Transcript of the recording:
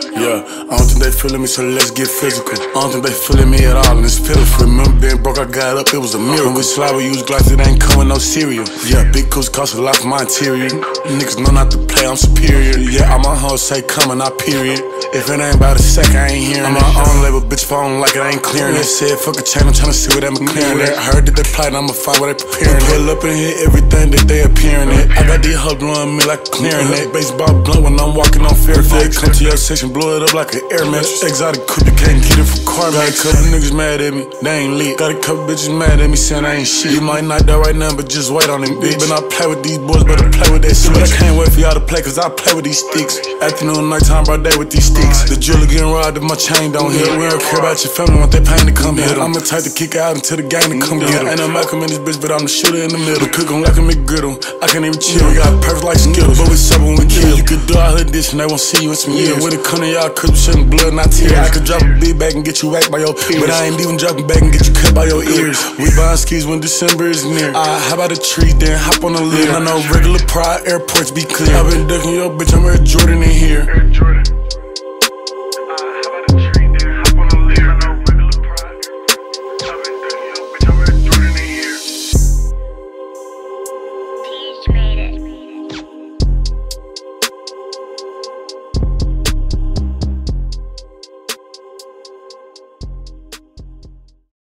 Yeah, I don't think they feeling me, so let's get physical. I don't think they feeling me at all, and it's pitiful. Remember being broke, I got up, it was a miracle. When we slide, we use glass, it ain't coming no cereal. Yeah, big coats cost a lot for my interior. Niggas know not to play, I'm superior. Yeah, all my hoes say come and I period. If it ain't about a second, I ain't hearing. I'm my own label, bitch, if I don't like it, I ain't clearing it. Said fuck a chain, I'm tryna see what I'm clearing it. Heard that they plotting, I'ma find what they preparing it. Pull up and hit everything that they appearing it. I got these hoes blowing me like clearing it. Baseball blunt when I'm walking on Fairfax. Come to your section, blow it up like an air mattress. Exotic coupe, you can't get it from Carmax. Got a couple niggas mad at me, they ain't lit. Got a couple bitches mad at me, saying I ain't shit. You might not die right now, but just wait on it, bitch. But I play with these boys, better play with that switch. I can't wait for y'all to play, cause I play with these sticks. Afternoon, nighttime, broad day with these sticks. The jeweler getting robbed if my chain don't hit. We don't care about your family, want that pain to come here. I'm the type to kick out until the game to come get him. Ain't no Malcolm in this bitch, but I'm the shooter in the middle. The cook gon' like a McGriddle, I can't even chill. We got perfect like Skittles, but we sub when we kill. You could do all of this and they won't see you in some years. When it come to y'all, cause we shedding blood, not tears. I could drop a big bag and get you whacked by your peers, but I ain't even dropping back and get you cut by your ears. We buying skis when December is near. How about a tree, then hop on a lid. I know regular pride, airports be clear. I been ducking your bitch, I'm Air Jordan in here.